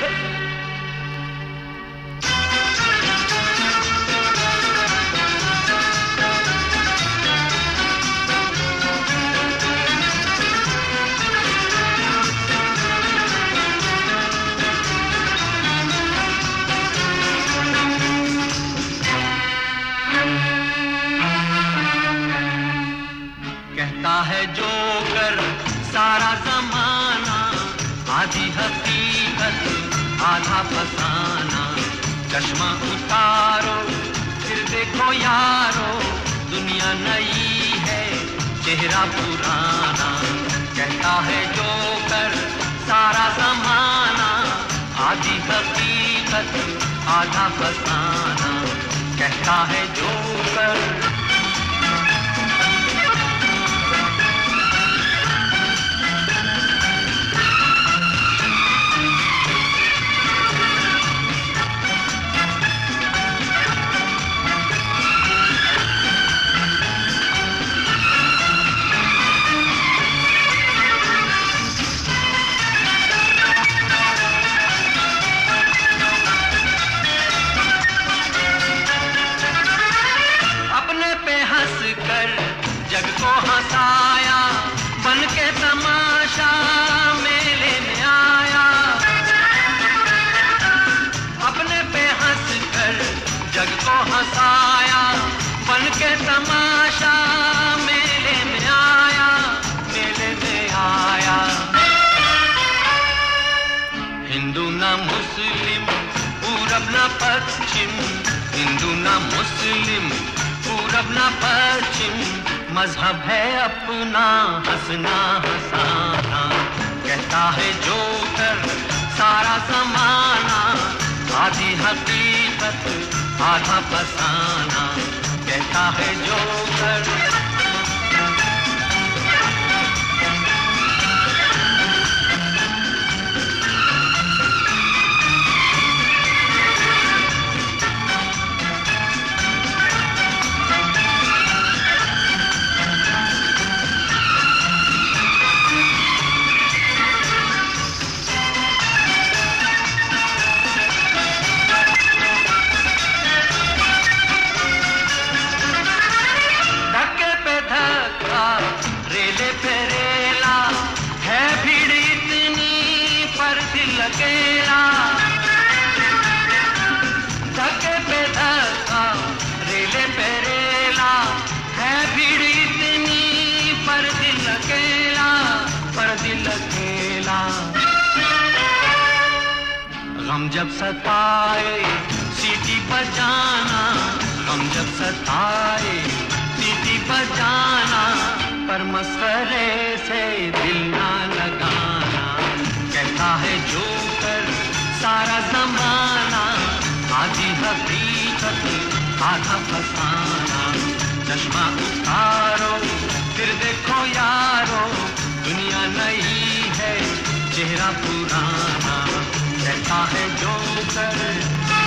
कहता है जोकर सारा जमाना, आधी हकीकत आधा फसाना। चश्मा उतारो फिर देखो यारो, दुनिया नई है चेहरा पुराना। कहता है जोकर सारा जमाना, आधी हकीकत आधा फसाना। कहता है जोकर। जग को हंसाया बन के तमाशा मेले में आया। अपने पे हंस कर जग को हंसाया बन के तमाशा मेले में आया, मेले में आया। हिंदू ना मुस्लिम पूरब ना पश्चिम, हिंदू ना मुस्लिम पूरब ना पश्चिम। मजहब है अपना हंसना हंसाना। कहता है जोकर सारा जमाना, आधी हकीकत आधा फसाना। कहता है जोकर। रेले पे रेला है भीड़ इतनी पर दिल अकेला। धक्के पे धक्का रेले पे रेला है भीड़ इतनी पर दिल अकेला, पर दिल अकेला। गम जब सताए सीटी बजाना, गम जब सताए सीटी बजाना। पर मस्करे से दिल ना लगाना। कहता है जोकर सारा जमाना, आधी हकीकत आधा फसाना। चश्मा उतारो फिर देखो यारो, दुनिया नई है चेहरा पुराना। कहता है जोकर।